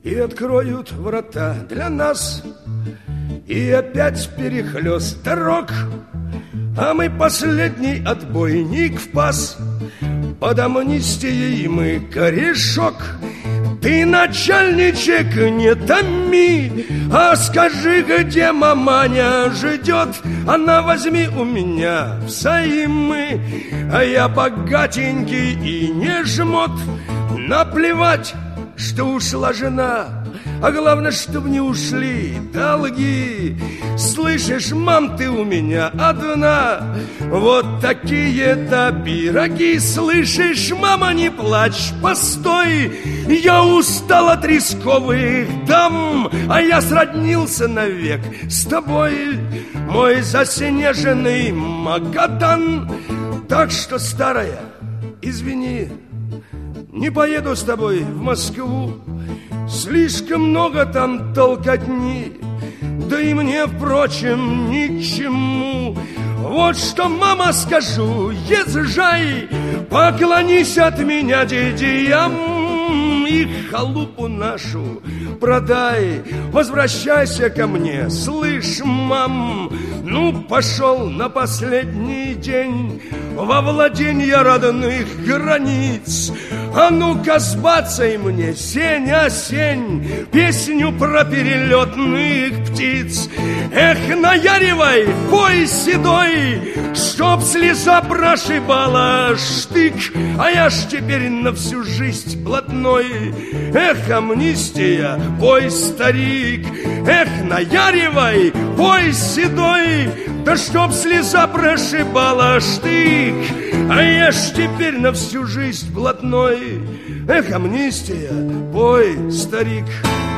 и откроют врата для нас, и опять перехлёст дорог, а мы последний отбойник в пас. Под амнистией мы корешок. Ты, начальничек, не томи, а скажи, где маманя ждет. Она возьми у меня взаймы, а я богатенький и не жмот. Наплевать, что ушла жена, а главное, чтоб не ушли долги. Слышишь, мам, ты у меня одна, вот такие-то пироги. Слышишь, мама, не плачь, постой, я устал от рисковых дам, а я сроднился навек с тобой, мой заснеженный Магадан. Так что, старая, извини, не поеду с тобой в Москву, слишком много там толкотни, да и мне, впрочем, ни к чему. Вот что, мама, скажу, езжай, поклонись от меня дядям и халупу нашу продай. Возвращайся ко мне, слышь, мам, ну, пошел на последний день во владенье родных границ. А ну-ка, сбацай мне, сень, осень, песню про перелетных птиц. Эх, наяривай, пой седой, чтоб слеза прошибала штык, а я ж теперь на всю жизнь блатной. Эх, амнистия, пой, старик, эх, наяривай, пой седой, да чтоб слеза прошибала штык, а я ж теперь на всю жизнь блатной. Эх, амнистия, пой, старик.